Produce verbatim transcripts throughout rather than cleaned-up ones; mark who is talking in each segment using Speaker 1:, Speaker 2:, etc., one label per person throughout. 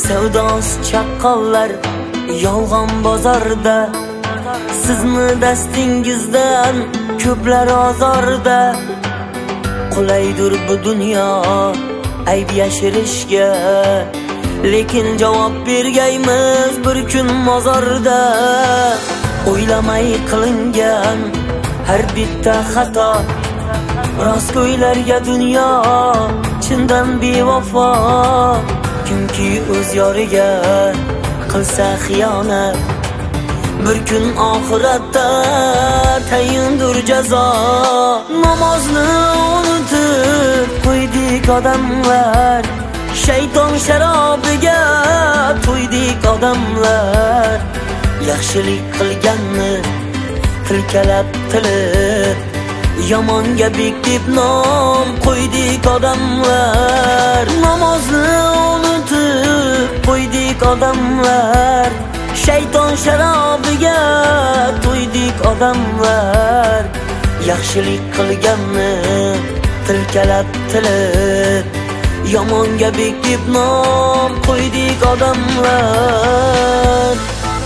Speaker 1: savdos chaqqonlar yolg'on bozorda, sizni dastingizdan ko'plar ozorda. Qulaydir bu dunyo ayb yashirishga, lekin javob bergaymiz bir kun mozorda. O'ylamay qilingan har bitta xato, rostgo'ylarga dunyo chindan bevafo. Kimki o'z yoriga qilsa xiyonat, bir kun oxiratda tayindir jazo. Namozni unutib qo'ydik odamlar, shayton sharobiga to'ydik odamlar. Yaxshilik qilganni tilkalab tilib, yomonga bek deb nom qo'ydik odamlar. Namozni unutib qo'ydik odamlar, shayton sharobiga to'ydik odamlar. Yaxshilik qilganni tilkalab tilib, yomonga bek deb nom qo'ydik odamlar.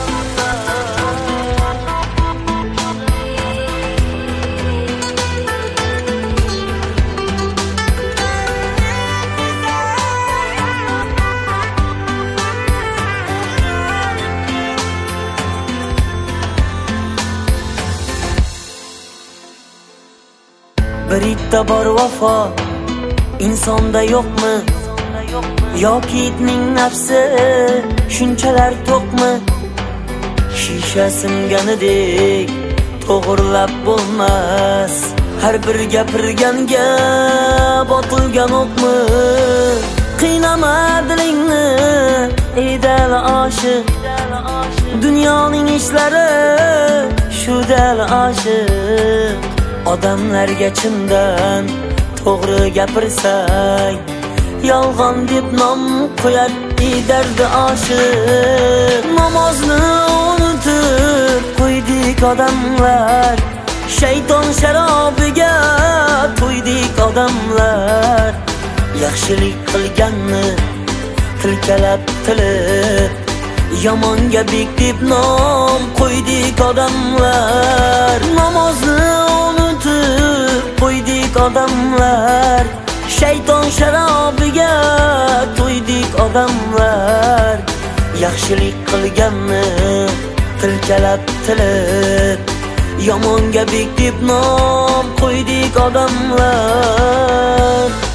Speaker 1: Bitta bor vafo insonda yo'qmi, yoki itning nafsi shunchalar to'qmi? Shisha singanidek to'g'rilab bo'lmas, har bir gapirganga botilgan o'qmi? Qiynama dilingni ey dal oshiq, dunyoning ishlari shu dal oshiq. Odamlarga chindan to'g'ri gapirsang, yolg'on deb nom qo'yar ey dardi oshiq. Namozni unutib qo'ydik odamlar, shayton sharobiga to'ydik odamlar. Yaxshilik qilganni tilkalab tilib, yomonga bek deb nom qo'ydik odamlar. Namozni qo'ydik odamlar, shayton sharobiga to'ydik odamlar. Yaxshilik qilganni tilkalab tilib, yomonga bek deb nom qo'ydik odamlar.